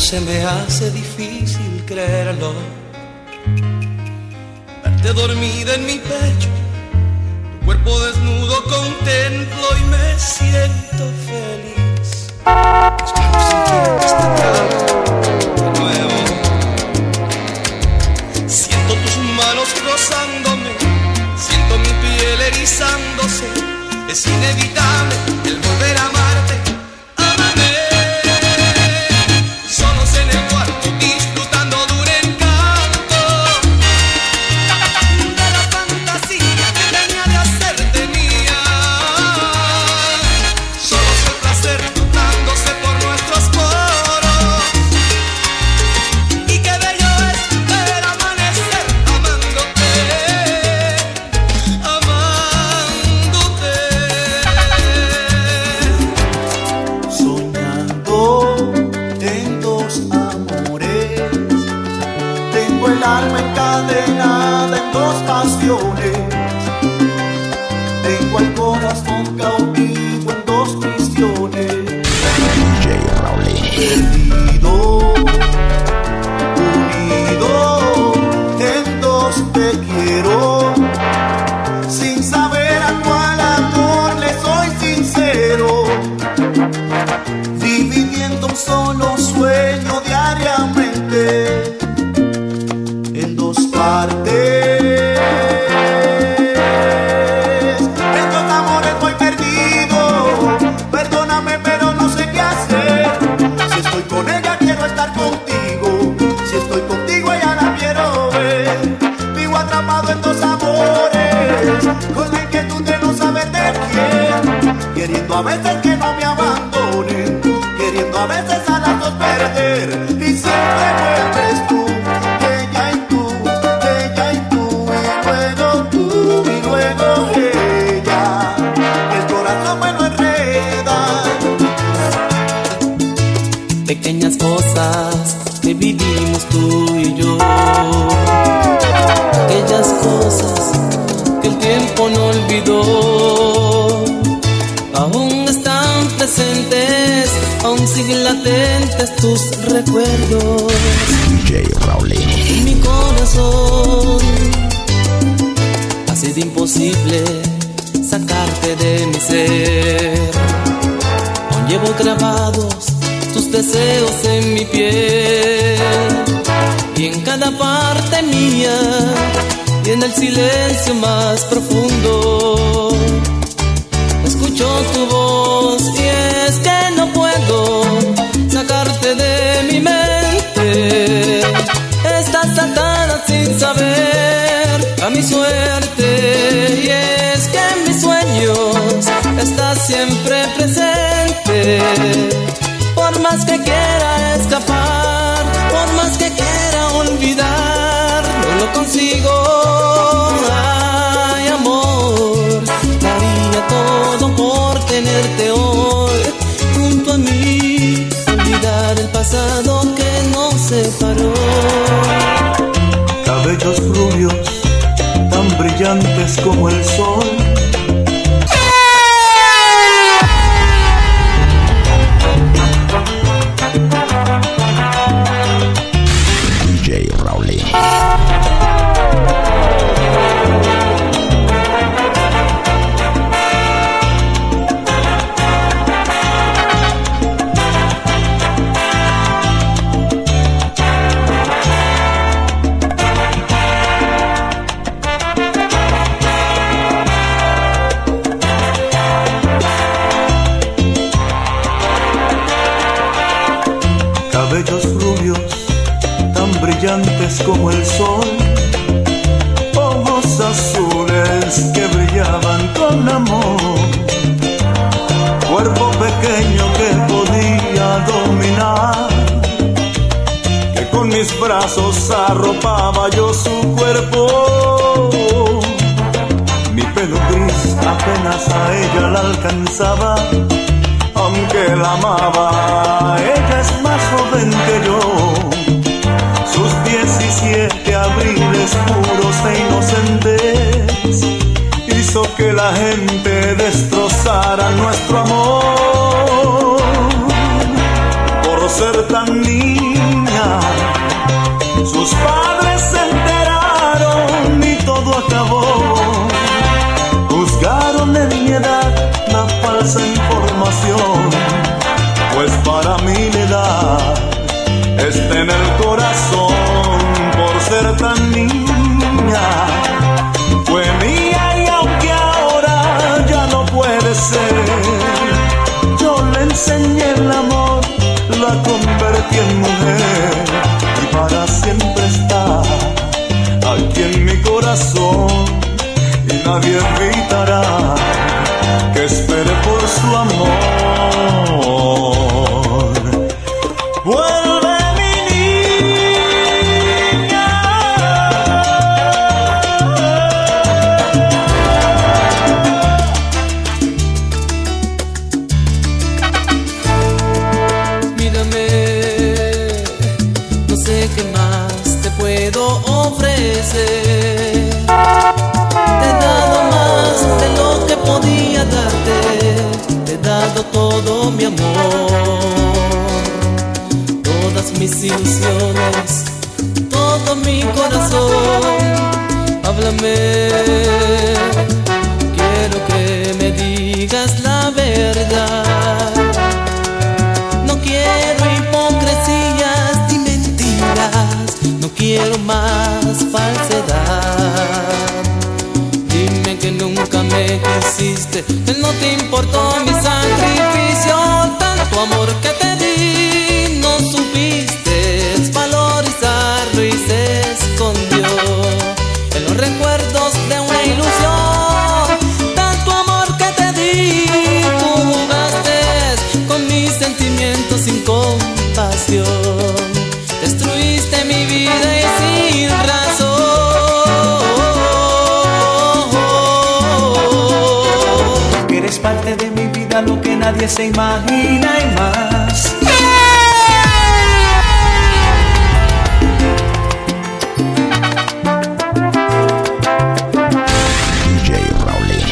se me hace difícil creerlo. Verte dormida en mi pecho, tu cuerpo desnudo contemplo y me siento feliz. Espero sentir esta tarde de nuevo. Siento tus manos rozándome, siento mi piel erizándose. Es inevitable el volver a amarte. Ámame, solos en el cuarto disfrutando de un encanto, de la fantasía que tenía de hacerte mía. Solos el placer notándose por nuestros poros. Y qué bello es ver amanecer amándote, amándote. Soñando en dos amores, tengo el alma encadenada en dos pasiones, tengo el corazón cautivo en dos prisiones. DJ Raulín. Perdido, unido en dos te quiero, sin saber a cuál amor le soy sincero, dividiendo un solo sueño diariamente en dos partes. En dos amores voy perdido, perdóname pero no sé qué hacer. Si estoy con ella quiero estar contigo, si estoy contigo ella la quiero ver. Vivo atrapado en dos amores, con la inquietud de no saber de quién, queriendo a veces que no me abandonen, queriendo a veces a las dos perder, y siempre vuelves tú, ella y tú, ella y tú, y luego ella, el corazón me lo enreda. Pequeñas cosas que vivimos tú y yo, aquellas cosas que el tiempo no olvidó, aún están presentes, aún siguen latentes tus recuerdos. DJ Raulín. En mi corazón ha sido imposible sacarte de mi ser. Aún llevo grabados tus deseos en mi piel, y en cada parte mía y en el silencio más profundo escucho tu voz, y es que no puedo sacarte de mi mente. Estás atada sin saber a mi suerte, y es que en mis sueños estás siempre presente. Por más que quiera escapar, por más que quiera olvidar, no lo consigo. Ay, amor, daría todo por tenerte hoy junto a mí, olvidar el pasado que nos separó. Cabellos rubios, tan brillantes como el sol, DJ Raulín. cabellos rubios, tan brillantes como el sol, ojos azules que brillaban con amor, cuerpo pequeño que podía dominar, que con mis brazos arropaba yo su cuerpo. Mi pelo gris apenas a ella la alcanzaba, aunque la amaba, ella es más joven que yo. Sus 17 abriles puros e inocentes hizo que la gente destrozara nuestro amor. Por ser tan niña Tus padres se enteraron y todo acabó. Juzgaron en mi edad la falsa información, pues para mí la edad está en el corazón. Por ser tan niña fue mía, y aunque ahora ya no puede ser, yo le enseñé el amor, la convertí en mujer, y para siempre está aquí en mi corazón, y nadie evitará que espere por su amor. Vuelve mi niña. Mírame, no sé qué más te puedo ofrecer. Te he dado más de lo que podía darte, te he dado todo mi amor, todas mis ilusiones, todo mi corazón. Háblame, quiero que me digas la verdad. No quiero hipocresías ni mentiras, no quiero más falsedad. Dime que nunca me quisiste, que no te importó mi sacrificio. Tanto amor que te di, no supiste valorizarlo y se escondió en los recuerdos de una ilusión. Tanto amor que te di, tú jugaste con mis sentimientos sin compasión. Destruiste mi vida y sin razón. Eres parte de mi vida, lo que nadie se imagina y más. DJ Raulín.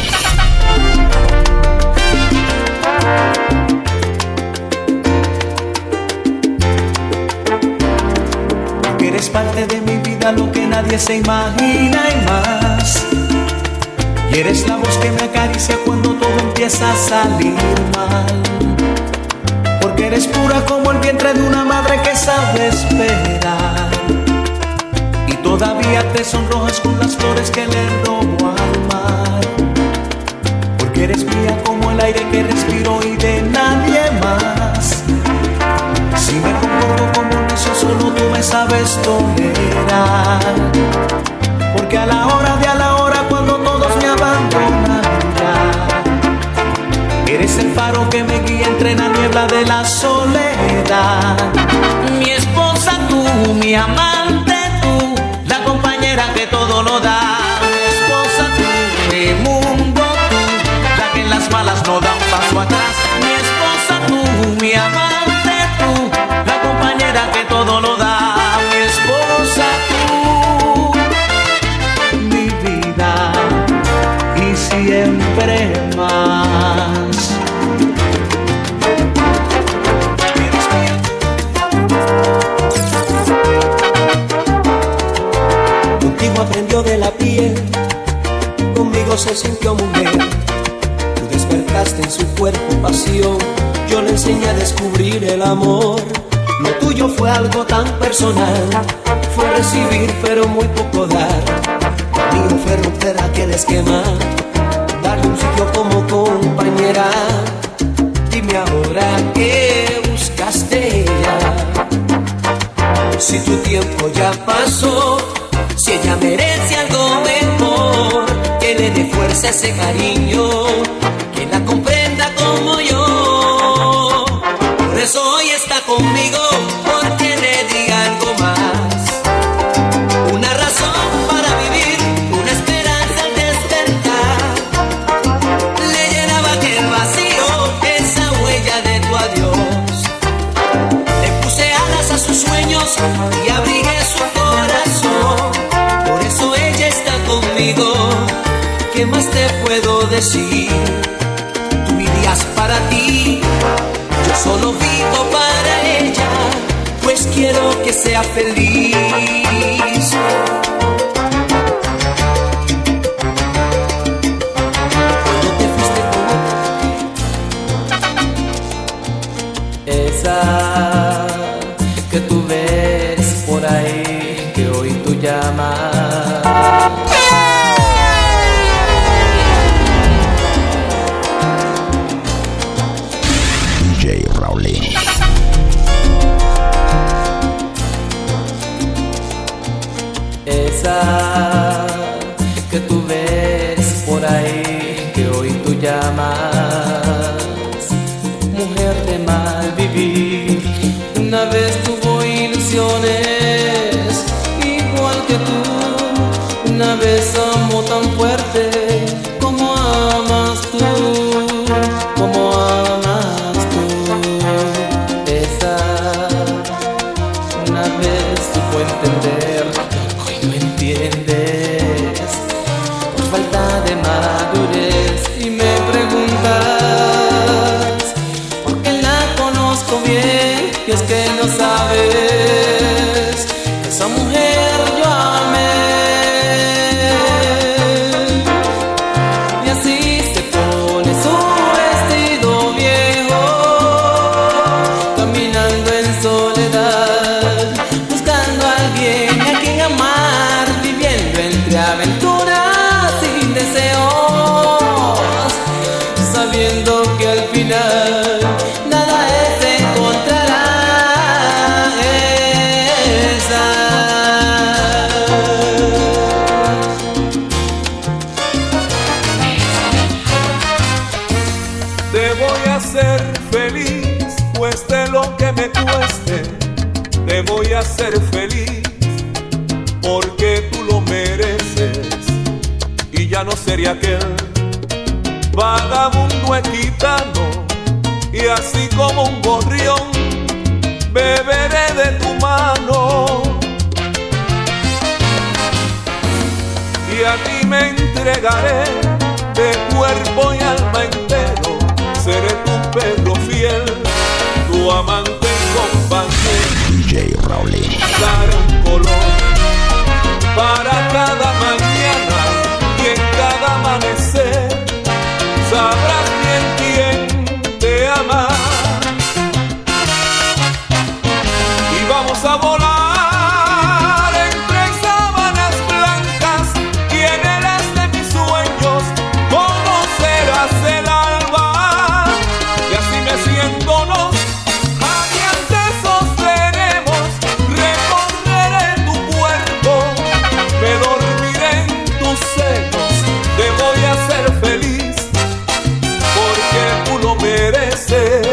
Eres parte de mi vida, lo que nadie se imagina y más. Y eres la voz que me acaricia cuando todo empieza a salir mal. Porque eres pura como el vientre de una madre que sabe esperar. Y todavía te sonrojas con las flores que le robo al mar. Porque eres mía como el aire que respiro y de nadie más. Si me comporto como un necio, solo tú me sabes tolerar. Porque a la hora cuando todos me abandonan ya, eres el faro que me guía entre la niebla de la soledad. Mi esposa tú, mi amante tú, la compañera que todo lo da. Mi esposa tú, mi mundo tú, la que en las malas no da un paso atrás. Mi esposa tú, mi amante tú, la compañera que todo lo da. Mi esposa tú, mi vida y siempre más. Contigo aprendió de la piel, conmigo se sintió mujer. Tú despertaste en su cuerpo pasión, yo le enseñé a descubrir el amor. Lo tuyo fue algo tan personal, fue recibir pero muy poco dar. Lo mío fue romper aquel esquema, darle un sitio como compañera. Dime ahora qué buscaste ya, si tu tiempo ya pasó, si ella merece algo mejor, que le dé fuerza a ese cariño, que la comprenda como yo. Por eso hoy está conmigo, porque le diga algo más. Una razón para vivir, una esperanza al despertar. Le llenaba aquel vacío, esa huella de tu adiós. Le puse alas a sus sueños y abrigué su corazón. Por eso ella está conmigo. ¿Qué más te puedo decir? Tú vivías para ti, yo solo vivo para ella, pues quiero que sea feliz. Cuando te fuiste con esa que tú ves por ahí, que hoy tú llamas. DJ Raulín. Esa que tú ves por ahí, que hoy tú llamas mujer de mal vivir. Una vez tuvo ilusiones igual que tú. Una vez amó tan fuerte como amas tú, como amas tú. Esa una vez supo entender lo que hoy no entiendes, por falta de madurez. Y me preguntas por qué la conozco bien, y es que no sabes que esa mujer yo amé. Y así se pone su vestido viejo, caminando en soledad, buscando a alguien a quien amar, viviendo entre aventuras sin deseos, sabiendo que al final nada es encontrar a esa. Te voy a hacer feliz, cueste lo que me cueste. Te voy a hacer feliz, porque tú lo mereces. Y ya no seré aquel vagabundo gitano, y así como un gorrión beberé de tu mano. Y a ti me entregaré de cuerpo y alma entero. Seré tu perro fiel, tu amante y compañero. DJ Raulín. Daré un color para cada mañana, y en cada amanecer sabrás bien quién te ama. Y vamos a volar entre sábanas blancas, y en el haz de mis sueños conocerás el alba. Y así meciéndonos radiantes sostenemos, recorreré tu cuerpo, me dormiré en tus senos. Te voy a hacer feliz, porque tú lo mereces.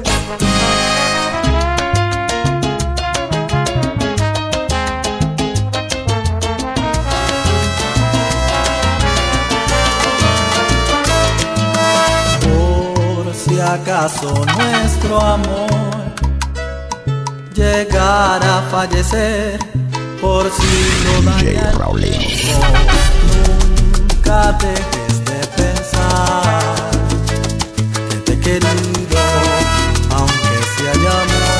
Por si acaso nuestro amor llegara a fallecer, por si lo DJ daña el Raulín. tiempo, nunca dejes de pensar que te he querido, aunque se haya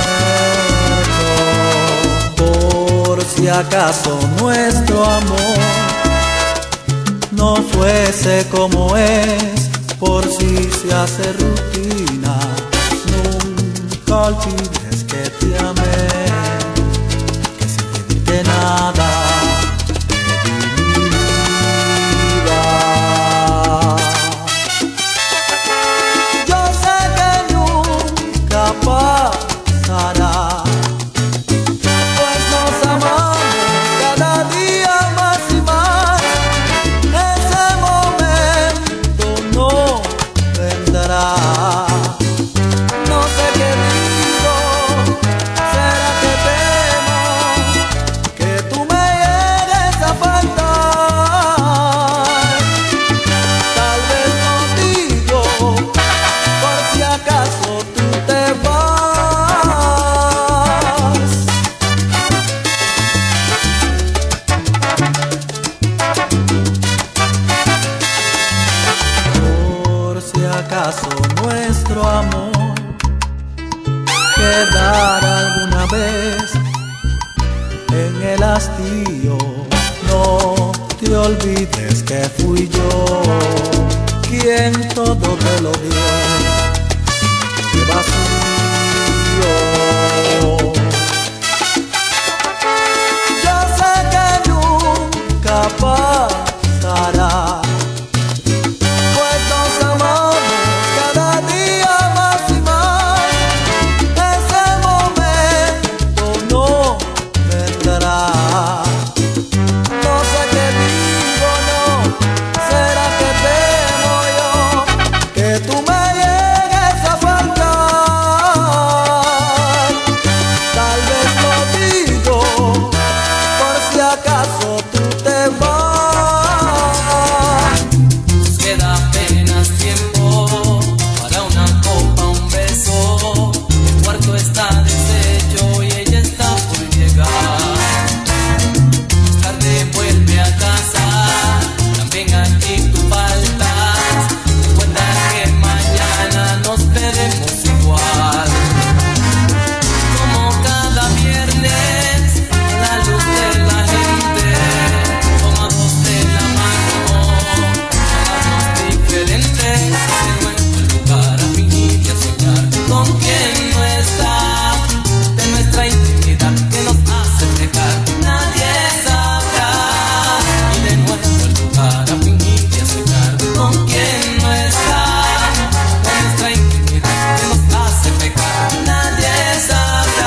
muerto. Por si acaso nuestro amor no fuese como es, por si se hace rutina, nunca olvides que te amé, que sin pedirte nada te di mi vida. Yo sé que nunca pasará, pues nos amamos cada día más y más. Ese momento no vendrá. No sé qué digo, será que temo que tú me llegues a faltar. Tal vez no digo, por si acaso tú te vas. Por si acaso nuestro amor quedara alguna vez hastío. No te olvides que fui yo quien todo te lo dio. Qué vacío. Yo sé que nunca pasará, pues nos amamos cada día más y más. Ese momento no vendrá. No sé qué digo, no, será que temo yo que tú me llegues a faltar. Tal vez lo digo por si acaso tú te vas. Nos queda apenas tiempo para una copa, un beso. El cuarto está deshecho y ella está por llegar. Más tarde vuelve a casa, también aquí tú faltas. Recuerda que mañana nos veremos igual. Como cada viernes, a la luz de la gente, tomados de la mano, amarnos diferentes. En nuestro lugar a fingir y a soñar con quien no está, de nuestra intimidad que nos hace pecar. Nadie sabrá. Y de nuestro lugar a fingir y a soñar con quien no está, de nuestra intimidad que nos hace pecar. Nadie sabrá.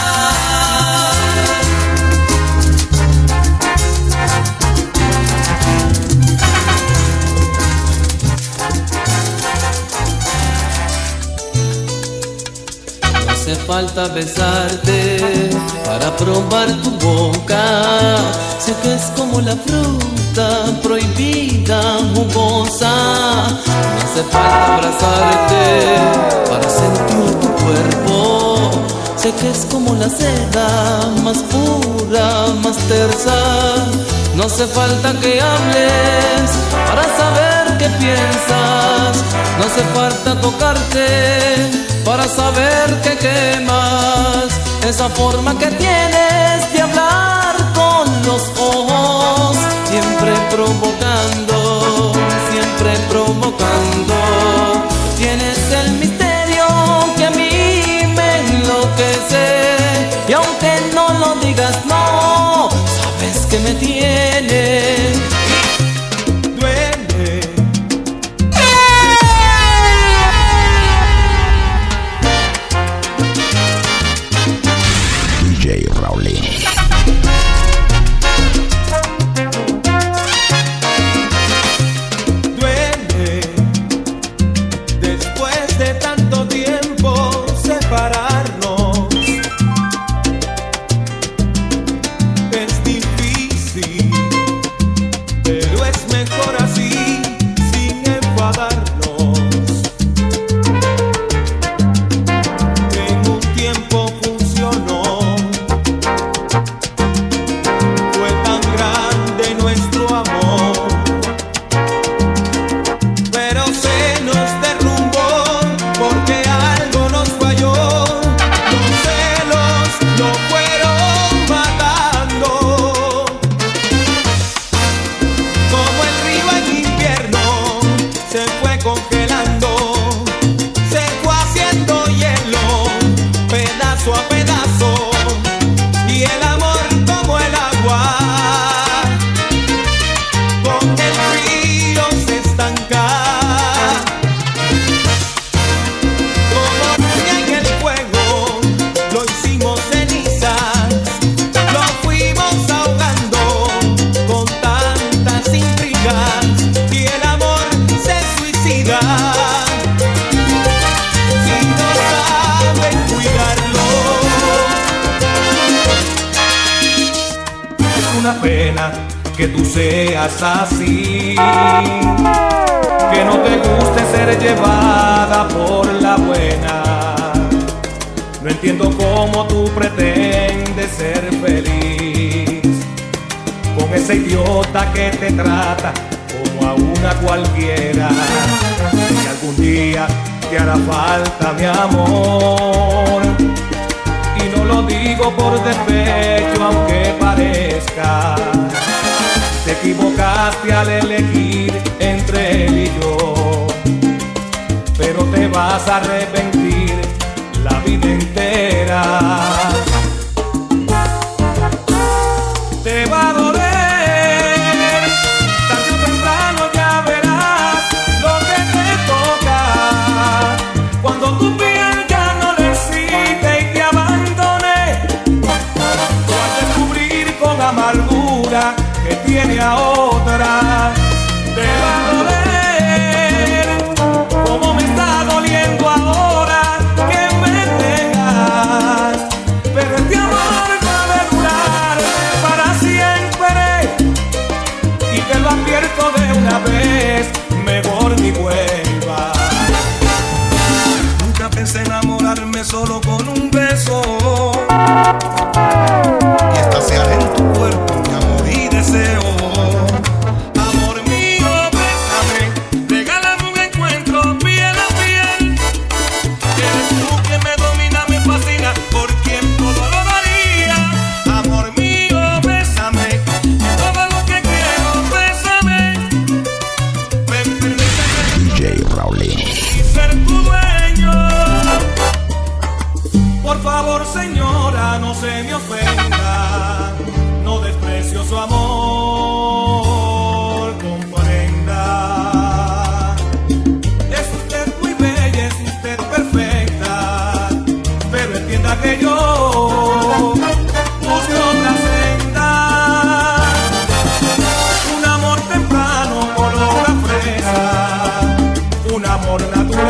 No hace falta besarte para probar tu boca. Sé que es como la fruta prohibida, jugosa. No hace falta abrazarte para sentir tu cuerpo. Sé que es como la seda, más pura, más tersa. No hace falta que hables para saber qué piensas. No hace falta tocarte para saber que quemas. Esa forma que tienes de hablar con los ojos, siempre provocando, siempre provocando. Tienes el misterio que a mí me enloquece, y aunque no lo digas, no, sabes que me tienes. Duele. DJ Raulín. Duele después de tanto tiempo separarnos. Es difícil, pero es mejor así, sin enfadarnos. En un tiempo funcionó, fue tan grande nuestro amor, pero se nos derrumbó porque algo nos falló. Los celos lo fueron matando, como el río en invierno se fue congelando, se fue haciendo hielo, pedazo a pedazo, y el amor como el agua, con el frío se estanca. Como leña en el fuego, lo hicimos cenizas, lo fuimos ahogando con tantas intrigas, y el amor se suicida si no saben cuidarlo. Es una pena que tú seas así, que no te guste ser llevada por la buena. No entiendo cómo tú pretendes ser feliz con ese idiota que te trata como a una cualquiera. Si algún día te hará falta mi amor y no lo lo digo por despecho, aunque parezca. Te equivocaste al elegir entre él y yo, pero te vas a arrepentir la vida entera. Te va a doler, tarde o temprano ya verás lo que te toca. Cuando tu piel ya no necesite y te abandone, tú vas a descubrir con amargura que tiene a otra. Te va a doler, como me está doliendo ahora que me dejas. Pero este amor va a durar para siempre, y te lo advierto de una vez, mejor ni vuelva. Nunca pensé enamorarme solo con un beso, y estaciar en tu cuerpo mi amor y deseo. Amor mío, bésame, regálame un encuentro piel a piel. Eres tú quien me domina, me fascina, por quien todo lo daría. Amor mío, bésame, todo lo que quiero, bésame. Permíteme DJ Raulino. ser tu dueño. Por favor, señora, no se me ofenda, no desprecio su amor, comprenda. Es usted muy bella, es usted perfecta, pero entienda que yo busco otra senda. Un amor temprano, color a fresa, un amor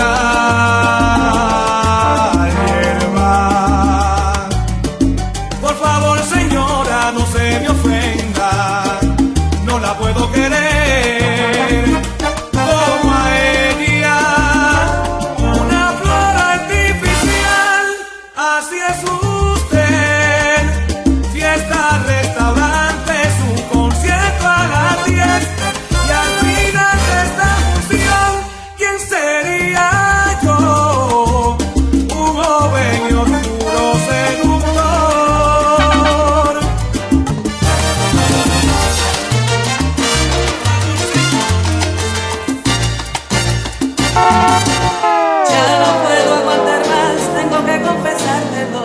natural, hierba. Por favor, señora, no se me ofenda, no la puedo querer como a ella. Una flor artificial, así es usted. Fiesta, restaurante, su concierto a las 10. Y al final de esta función, ¿quién sería yo? Un joven y oscuro seductor. Ya no puedo aguantar más, tengo que confesártelo.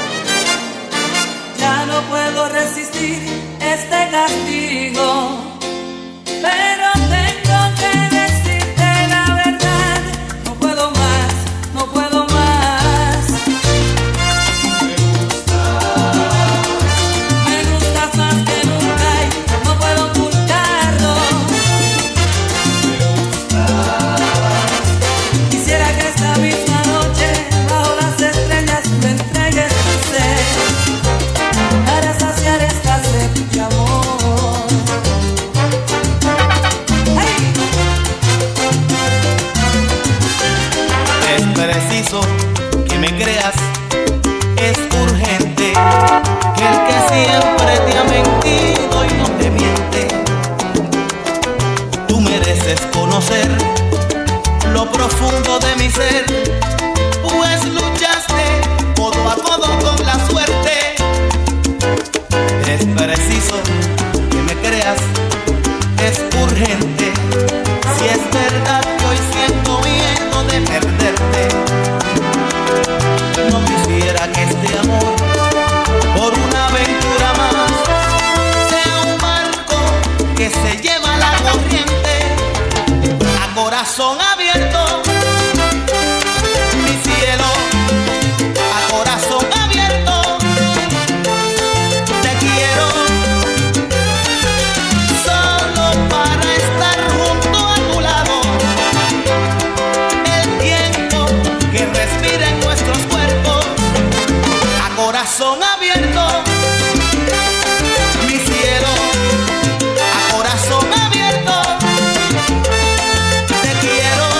Ya no puedo resistir este castigo, pero tengo que decirte la verdad. No puedo más, no puedo más. Me gustas más que nunca y no puedo ocultarlo. Quisiera que esta misma noche bajo las estrellas me entregues tu ser para saciar esta sed de amor. ¡Ay! Es preciso que me creas, es urgente que el que siempre te ha mentido y no te miente. Tú mereces conocer lo profundo de mi ser, pues luchaste codo a codo con la suerte. Es preciso que me creas, es urgente, si es verdad que hoy siento miedo de perderte. No quisiera que este amor, por una aventura más, sea un barco que se lleva la corriente. A corazón abierto, mi cielo, a corazón abierto, te quiero, solo para estar junto a tu lado. El tiempo que respira en nuestros cuerpos, a corazón abierto, mi cielo, a corazón abierto, te quiero.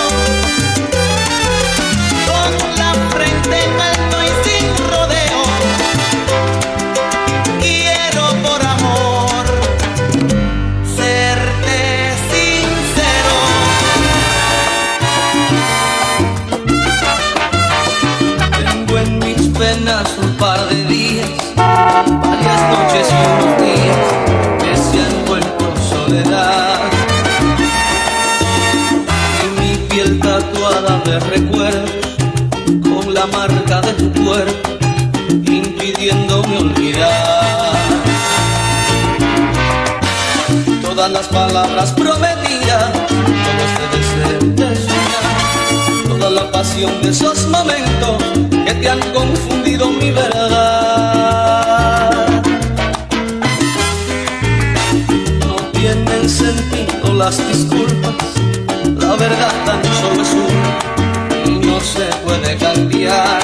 de recuerdos con la marca de tu cuerpo, impidiéndome olvidar todas las palabras prometidas, todo ese deseo de soñar, toda la pasión de esos momentos que te han confundido mi verdad. No tienen sentido las disculpas, la verdad tan solo es una y no se puede cambiar.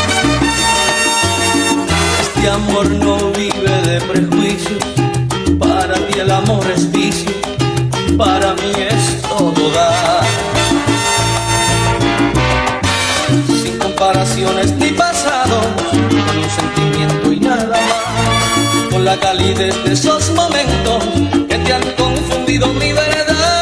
Este amor no vive de prejuicios, para ti el amor es vicio, para mí es todo dar. Sin comparaciones ni pasados, con un sentimiento y nada más, con la calidez de esos momentos que te han confundido mi verdad.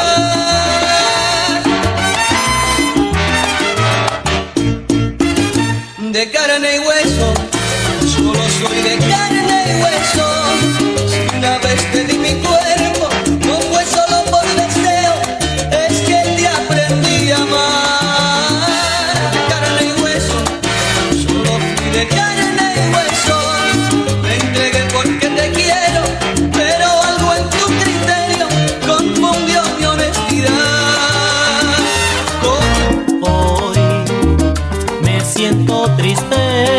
De carne y hueso, solo soy de carne y hueso. Si una vez te di mi cuerpo, no fue solo por deseo, es que te aprendí a amar. De carne y hueso, solo fui de carne y hueso. Me entregué porque te quiero, pero algo en tu criterio confundió mi honestidad. Hoy me siento triste.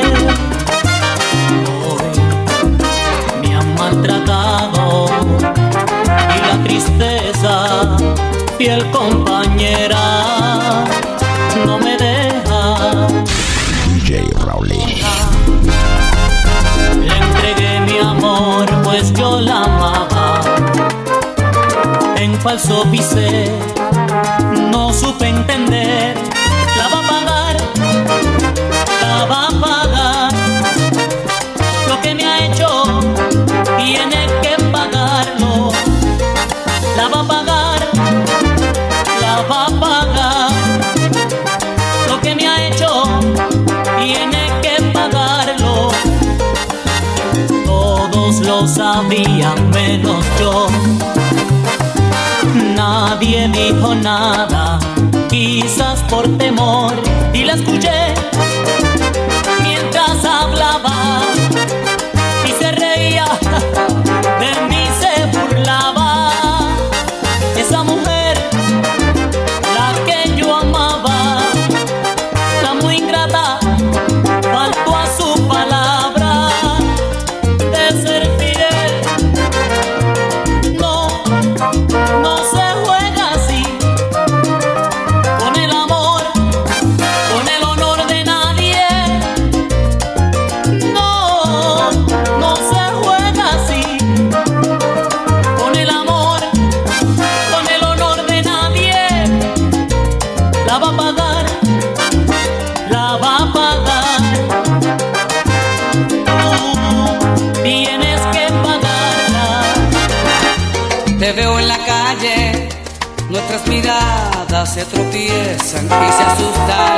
Hoy me han maltratado y la tristeza, fiel compañera, no me deja. DJ Raulín. Le entregué mi amor, pues yo la amaba. En falso pisé, no supe entender. La va a pagar, la va a pagar. Lo que me ha hecho, tiene que pagarlo. La va a pagar, la va a pagar. Lo que me ha hecho, tiene que pagarlo. Todos lo sabían menos yo. Nadie dijo nada, quizás por temor, y la escuché mientras hablaba y se reía, de mí se burlaba. Esa mujer, la que yo amaba, la muy ingrata, faltó a su palabra de ser fiel. No, no se juega así con el amor, con el honor de nadie. No, no se juega así con el amor, con el honor de nadie. La va a pagar, la va a pagar. Tú tienes que pagarla. Te veo en la calle, nuestras miradas se tropiezan y se asustan.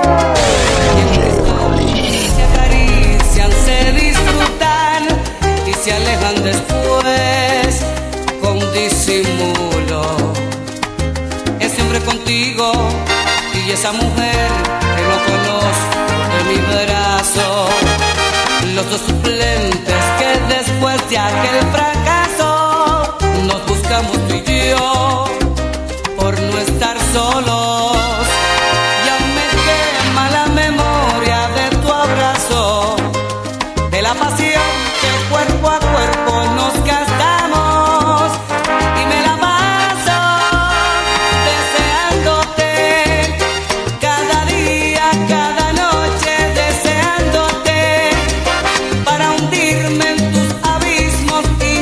Y se acarician, se disfrutan y se alejan después con disimulo. Ese hombre contigo y esa mujer que no conozco de mi brazo. Los dos suplentes que después de aquel fracaso nos buscamos tú y yo por no estar solos. Ya me quema la memoria de tu abrazo, de la pasión que cuerpo a cuerpo nos gastamos, y me la paso deseándote cada día, cada noche, deseándote para hundirme en tus abismos y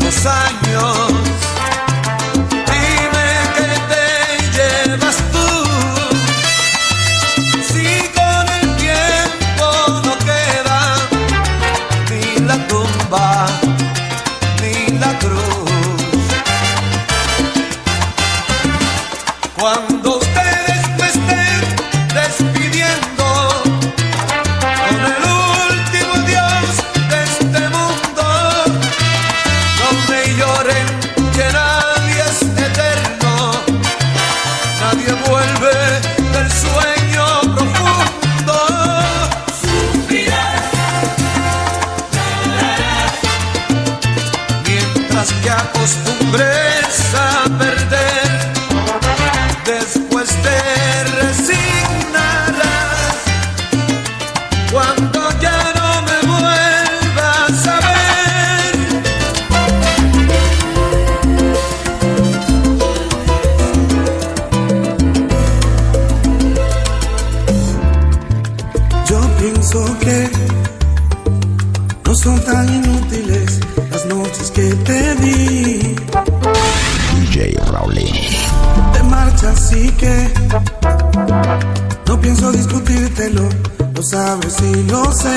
tantos años. Dime que te llevas tú. Si con el tiempo no queda ni la tumba ni la cruz. Cuando ustedes me estén despidiendo con el último adiós de este mundo, no me lloren que nadie es eterno, nadie vuelve del sueño profundo. Sufrirás, mientras que acostumbres a perder, después te resignarás. Cuando ya no me vuelvas a ver, yo pienso que no son tan inútiles las noches que te di. DJ Raulín. Te marchas, así que no pienso discutírtelo, lo sabes y lo sé.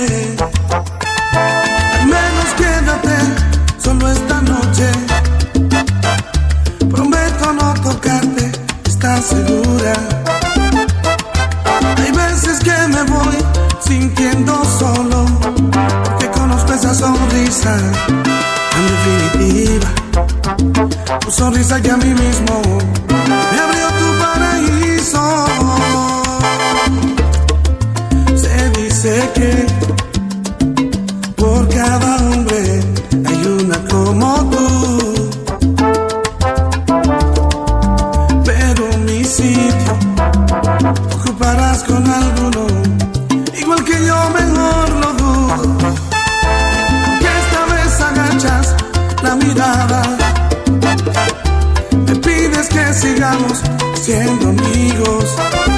Al menos quédate solo esta noche. Prometo no tocarte, ¿estás segura? Hay veces que me voy sintiendo solo, porque conozco esa sonrisa tan definitiva. Tu sonrisa que a mí mismo me abrió tu paraíso. Se dice que por cada hombre hay una como tú, pero mi sitio ocuparás con alguno, igual que yo, mejor lo dudo. Que esta vez agachas la mirada, me pides que sigamos siendo amigos.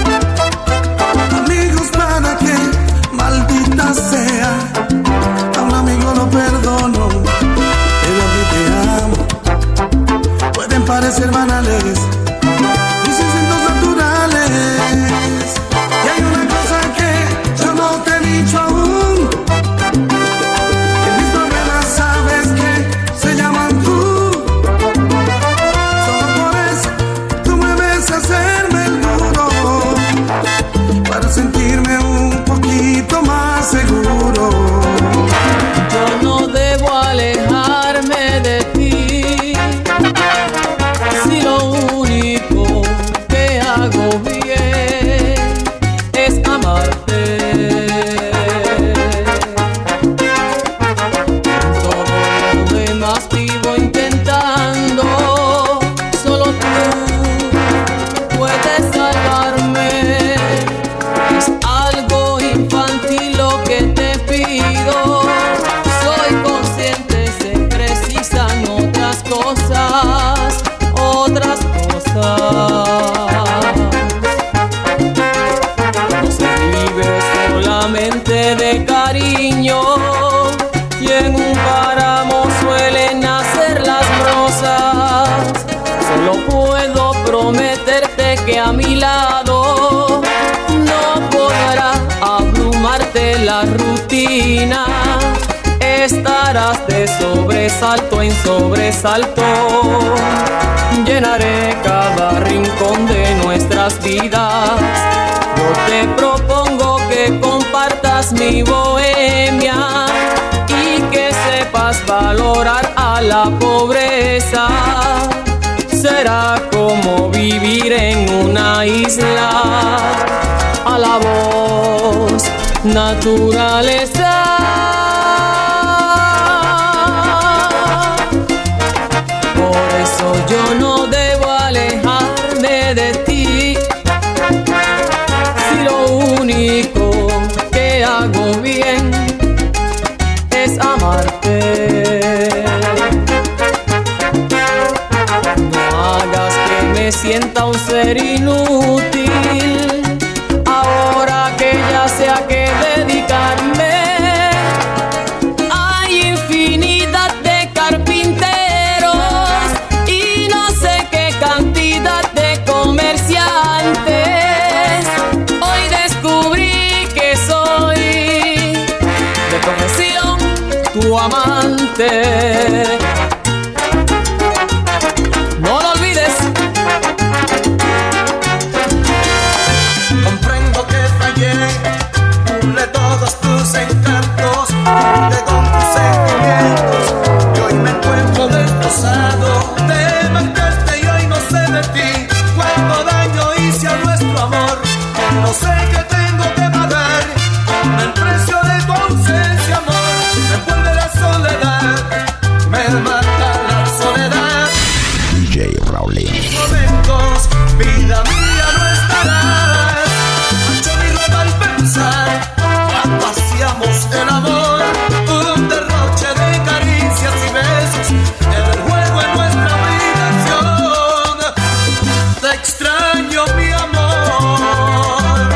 Amigos para que, maldita sea, a un amigo lo perdono, pero a ti te amo. Pueden parecer banales mis instintos naturales. Y hay una cosa que yo no te he dicho aún, que mis problemas sabes que se llaman tú. Solo por eso tú me ves hacerme el duro, para sentirme un poquito más seguro. Yo no debo alejarme de ti, si lo único que hago bien es amarte. Todo lo demás vivo intentando, solo tú puedes salvarme. Es algo infantil lo que te pido. Soy consciente, se precisan otras cosas, otras cosas. No se vive solamente de cariño, y en un páramo suelen nacer las rosas. Solo puedo prometerte que a mi lado no podrá abrumarte la rutina. Estarás de sobresalto en sobresalto. Llenaré cada rincón de nuestras vidas. Yo te propongo que compartas mi bohemia y que sepas valorar a la pobreza. Será como vivir en una isla, a la voz naturaleza. Por eso yo no debo alejarme de ti, si lo único que hago bien es amarte. No hagas que me sienta un ser inútil, ahora que ya sé a qué dedicarme. tu amante. No lo olvides. Comprendo que fallé, burlé todos tus encantos, jugué con tus sentimientos, y hoy me encuentro destrozado. Te marchaste y hoy no sé de ti cuánto daño hice a nuestro amor. No sé qué tengo que pagar con el precio de tu ausencia, amor. Me envuelve la soledad, me mata la soledad. DJ Raulín. Momentos, vida mía, no estarás. Mancho mi ropa al pensar cuando hacíamos el amor. Un derroche de caricias y besos, el juego en nuestra habitación. Te extraño, mi amor.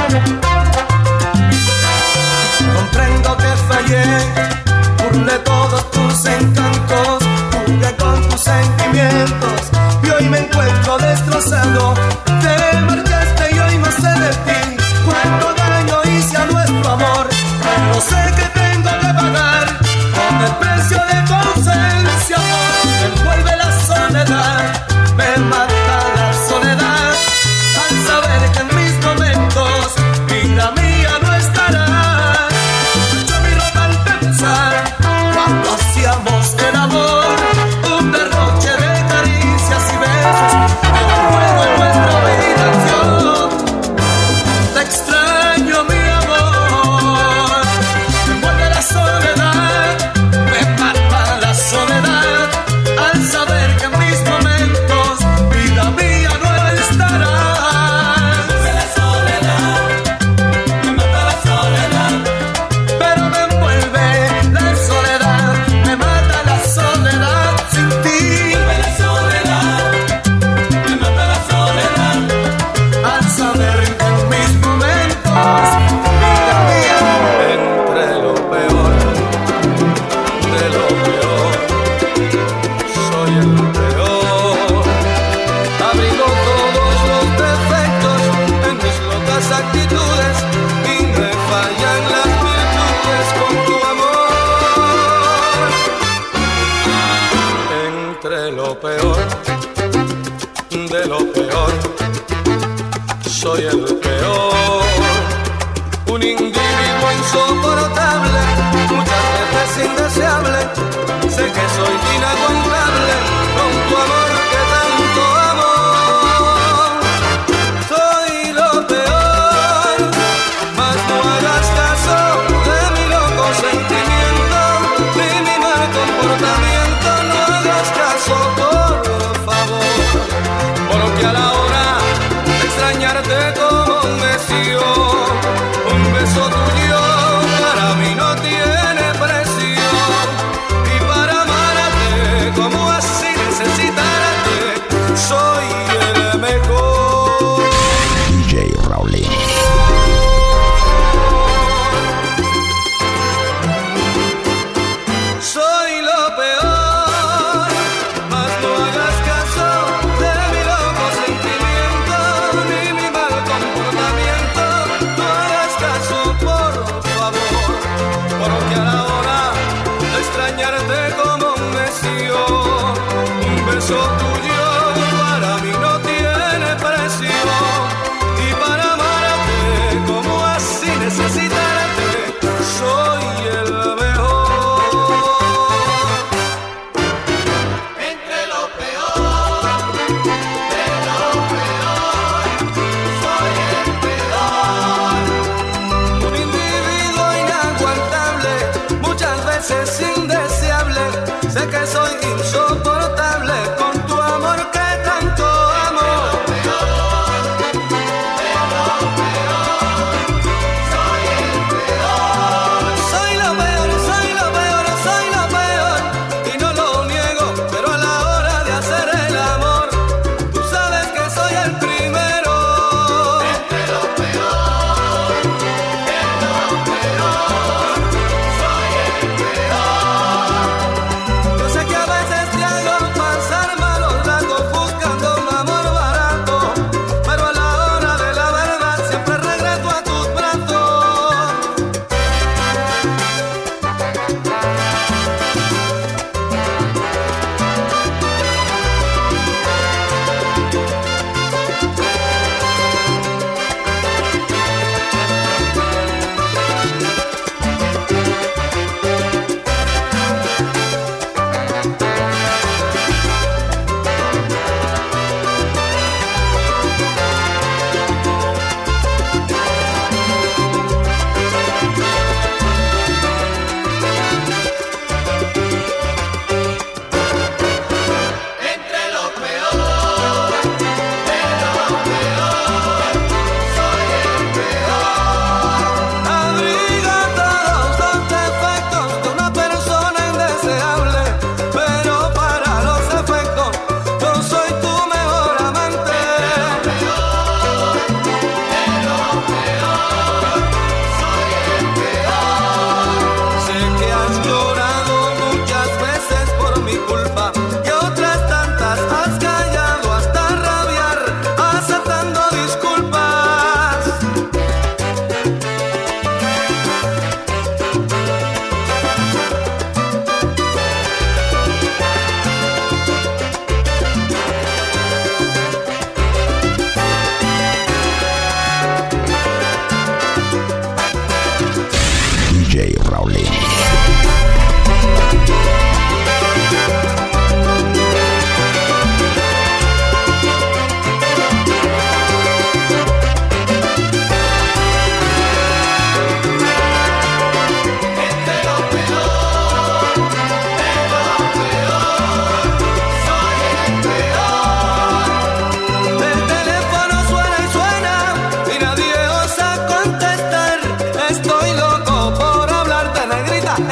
Comprendo que fallé, burlé todos tus encantos, jugué con tus sentimientos, y hoy me encuentro destrozado. Te marchaste y hoy no sé de ti cuánto daño hice a nuestro amor. No sé qué tengo que pagar con el precio de tu ausencia, amor. Me envuelve la soledad, me mata la soledad, al saber que en mis momentos, vida mía, no estarás. Mancho mi ropa al pensar cuando hacíamos el amor. Un derroche de caricias y besos, el juego en nuestra habitación. Te extraño, mi amor. Me envuelve la soledad, me mata la soledad, al saber que en mis momentos, vida mía, no estarás. Me envuelve la soledad, me mata la soledad, pero me envuelve la soledad, me mata la soledad sin ti. Me envuelve la soledad, me mata la soledad, al saber que en mis momentos, vida mía, entre lo peor de lo peor, soy el peor. Abrigo todos los defectos en mis locas actitudes y me fallan las virtudes con tu amor. Entre lo peor de lo peor, soy el peor. Un individuo insoportable, muchas veces indeseable. Sé que soy inaguantable con tu amor que tanto amo. Soy lo peor, mas no hagas caso de mi loco sentimiento ni mi mal comportamiento. No hagas caso, por favor, porque a la hora de extrañarte como un mesío, un beso tuyo para mí no tiene precio. Y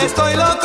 Estoy loco